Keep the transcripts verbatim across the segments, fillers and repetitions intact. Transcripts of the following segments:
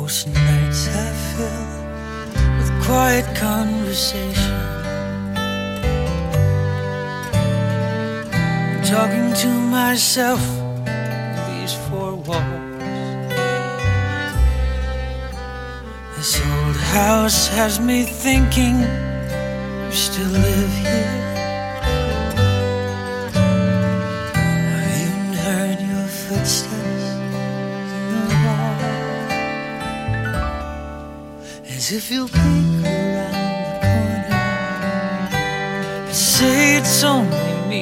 Most nights I fill with quiet conversation, talking to myself in these four walls. This old house has me thinking you still live here. I've even heard your footsteps in the wall, as if you'll peek around the corner and say it's only me.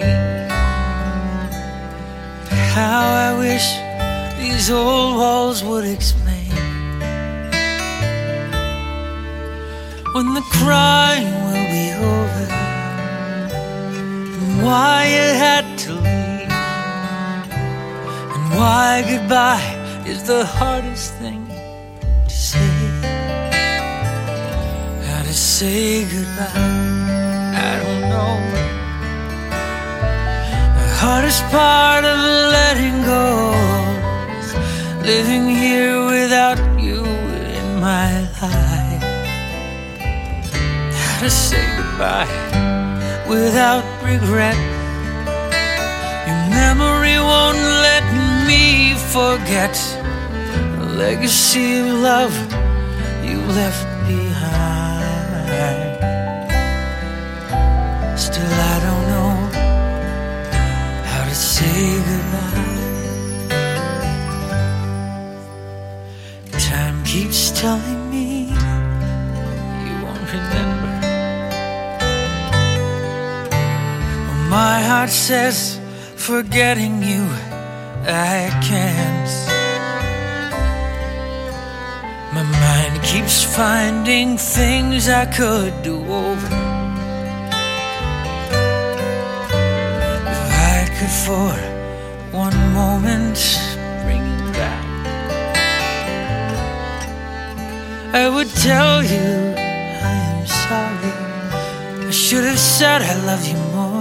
How I wish these old walls would explain when the crying will be over, and why you had to leave, and why goodbye is the hardest thing to say. How to say goodbye, I don't know. The hardest part of letting go is living here without you in my life. How to say goodbye without regret. Your memory won't let me forget the legacy of love you left behind. Still I don't know how to say goodbye. Time keeps telling me you won't remember. My heart says forgetting you I can't. My mind keeps finding things I could do over. If I could for one moment bring you back, I would tell you I am sorry. I should have said I love you more.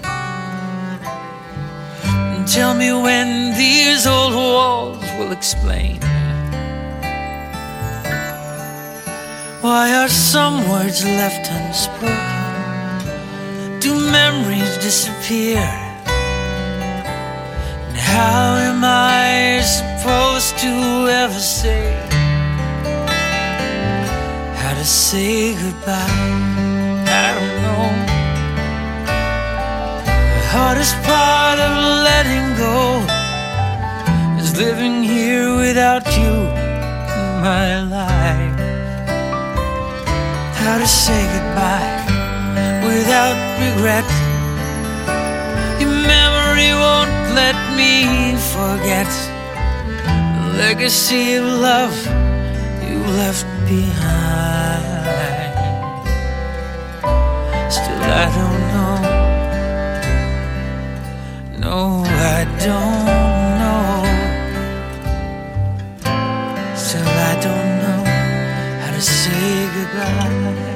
Tell me when these old walls will explain why are some words left unspoken? Do memories disappear? And how am I supposed to ever say how to say goodbye? I don't know. The hardest part of letting go is living here without you in my life. How to say goodbye without regret. Your memory won't let me forget the legacy of love you left behind. Still I don't know. No, I don't know. Still I don't know how to say goodbye.